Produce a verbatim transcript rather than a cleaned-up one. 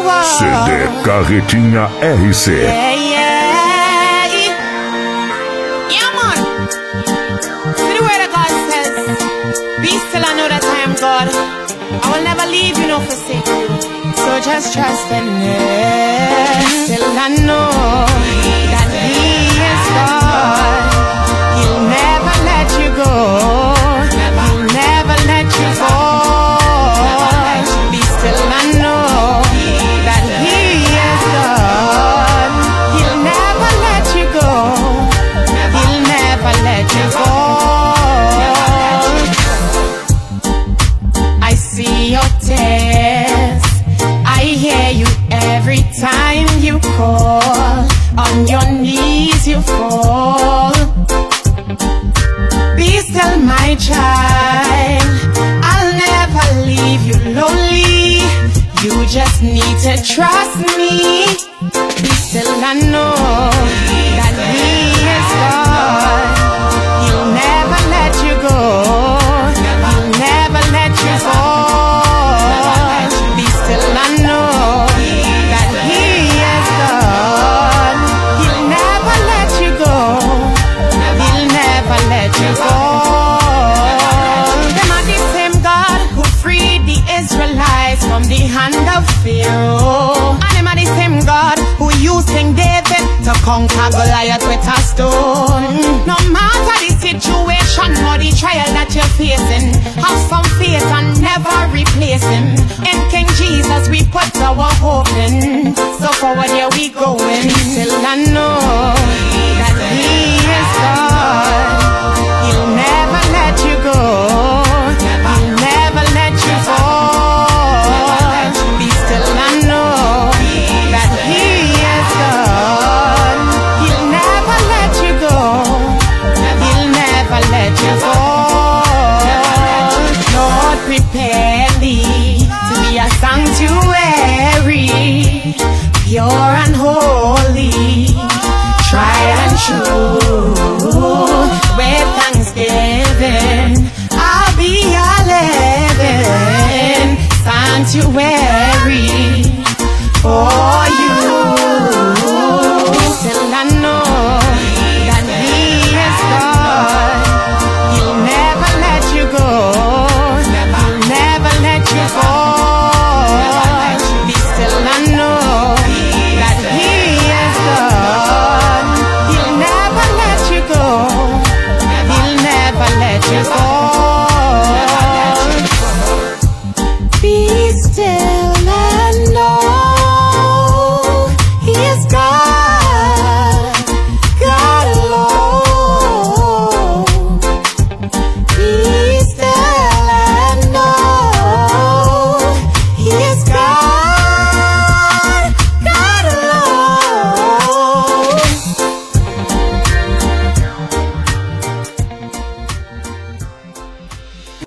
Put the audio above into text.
C D Carretinha R C. Yeah, yeah. Yeah, man. See the word of God says, be still and know that I am God. I will never leave you nor forsake you. So just trust in it. Still I know that He is God. He'll never let you go. He'll never let you fall. Be still and know that He is God. He'll never let you go. He'll never let you fall. I see your tears. I hear you every time you call. On your knees you fall. Be still, my child. I'll never leave you lonely. You just need to trust me. Be still and know that He is God. He'll never let you go. He'll never let you fall. Be still and know that He is God. He'll never let you go. He'll never let you fall. Them are the same God who freed the Israelites from the hand of Pharaoh. And them are the same God who used King David to conquer Goliath with a stone. No matter the situation or the trial that you're facing, have some faith and never replace Him. In King Jesus we put our hope in. So forward here we going. Till I know that He is God. He'll never let you go. He'll never let you fall. Be still and know that He is God. He'll never let you go. He'll never let you fall. Lord, prepare me to be a sanctuary, pure and holy, tried and true. With thanksgiving, I'll be a living sanctuary.